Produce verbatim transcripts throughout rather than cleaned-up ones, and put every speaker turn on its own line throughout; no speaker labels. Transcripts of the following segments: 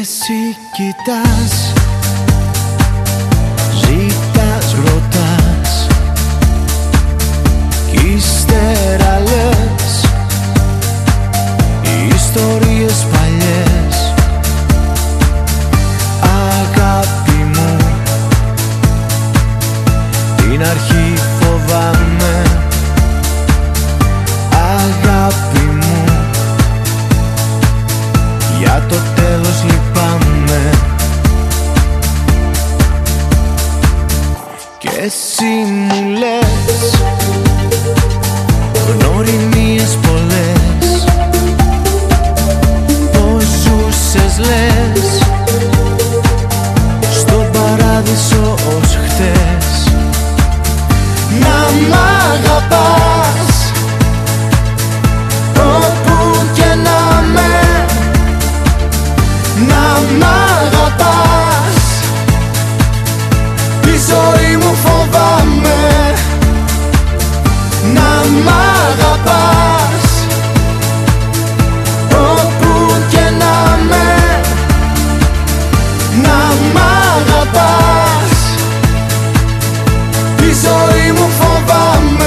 εσύ κοιτάς, ζητάς, ρωτάς κι ύστερα λες ιστορίες παλιές. Αγάπη μου, την αρχή φοβάμαι. Αγάπη μου, για το τέλος λυπάμαι. Κι εσύ μου λες γνωριμίες πολλές, πως ζούσες λες στον παράδεισο ως χτες. Να μ' αγαπάς όπου και να με, να μ' αγαπάς, τη ζωή μου φοβάμαι. Να μ' αγαπάς όπου και να με, να μ' αγαπάς, τη ζωή μου φοβάμαι.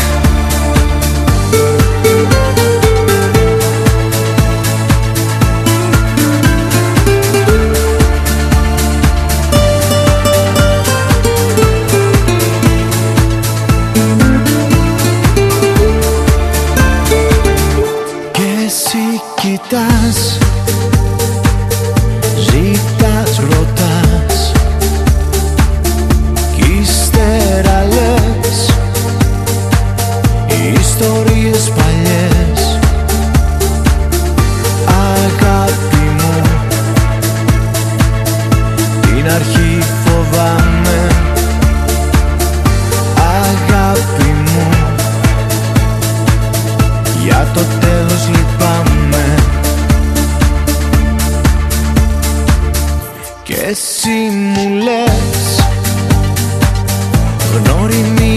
Κοιτάς, ζητάς, ρωτάς κι ύστερα λες ιστορίες παλιές. Αγάπη μου, την αρχή φοβάμαι. Αγάπη μου, για το τέλος λυπάμαι. Κι εσύ μου λες γνωριμίες